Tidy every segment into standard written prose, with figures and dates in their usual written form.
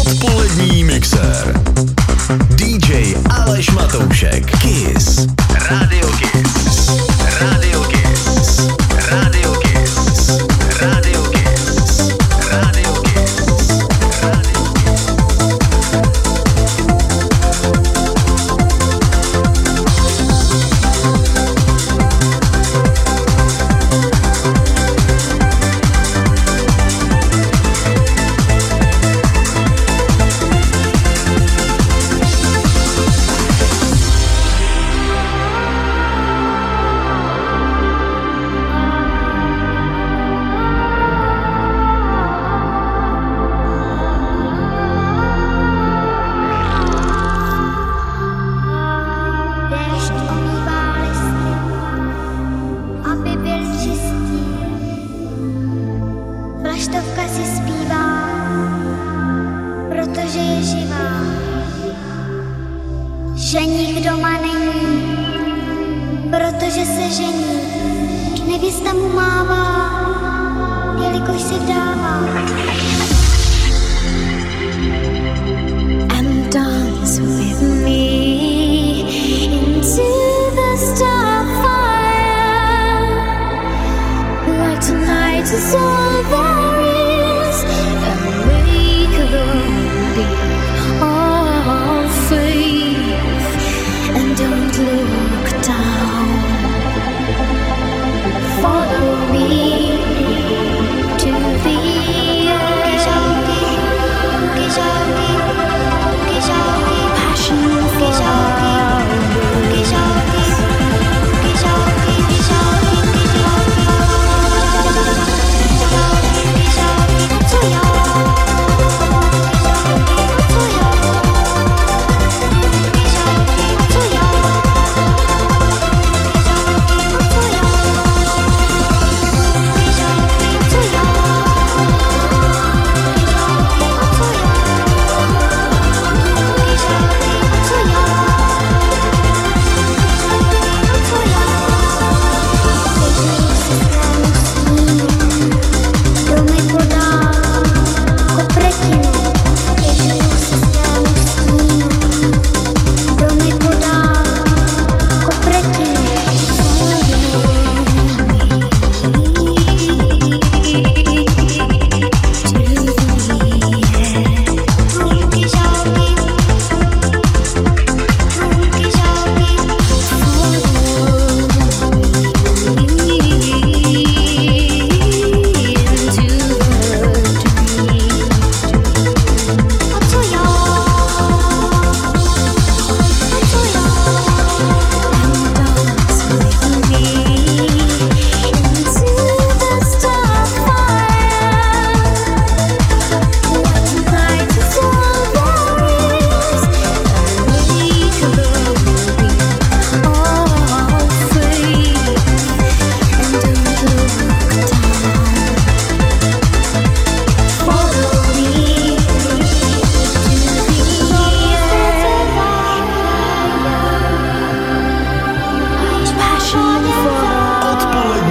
Odpolední mixér. DJ Aleš Matoušek. Kiss. Radio Kiss. Radio Kiss. Radio Kiss. Radio Kiss. Radio Kiss. Ženich doma není, protože se žení. Nevěsta mu mává, jelikož se vdává. And dance with me into the starfire. Like tonight is all there is, and make the deep all faith. And don't look down. Follow me to the passion for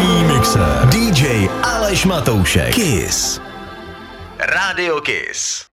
DJ Aleš Matoušek. Kiss. Radio Kiss.